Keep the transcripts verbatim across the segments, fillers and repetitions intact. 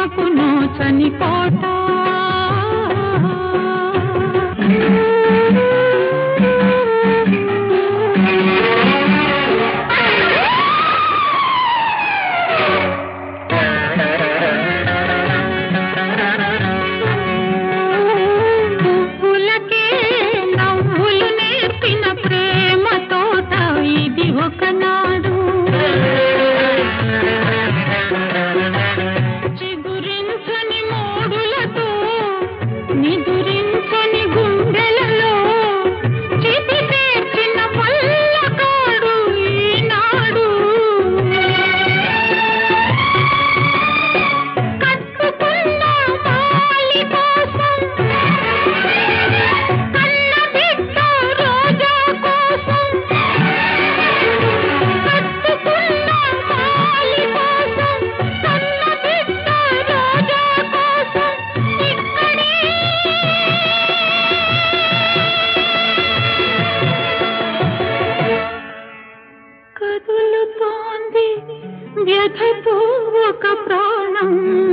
ప్రేమకు నోచని కోట ఒకనాడు చిగురించని మోడులతో నిదురించని గుండెలలో చితి పేర్చిన పల్లకాడు ఈనాడు కట్టుకున్న మాలి కోసం కన్న బిడ్డ రోజా కోసం కదులుతోంది వ్యధతో ఒక ప్రాణం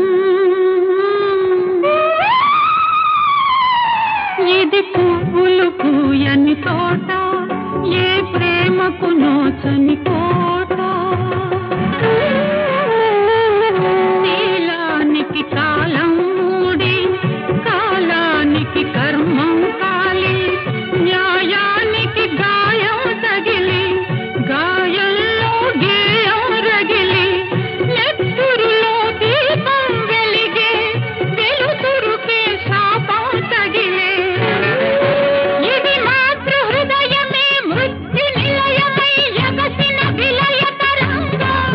ఇది పువ్వులు పూయని తోట ఏ ప్రేమకు నోచని కోట నీలానికి కాలం మూడి కాలానికి కర్మం కాలి న్యాయానికి గాయం తగిలి గాయంలో గేయం రగిలి నెత్తురులో దీపం వెలిగే వెలుతురుకే శాపం తగిలే ఇది మాతృ హృదయమే మృత్యు నిలయమై ఎగసిన విలయ తరంగం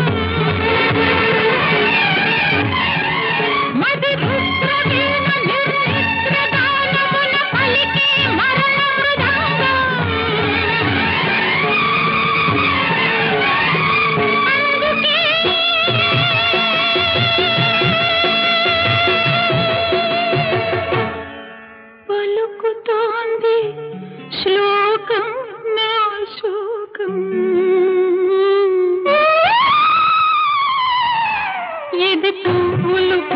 మది రుద్రవీణ నిర్మిత్ర గానమున పలికే మరణ మృదంగం అందుకే పలుకుతోంది శ్లోకం నా శోకం ఇది పువ్వులు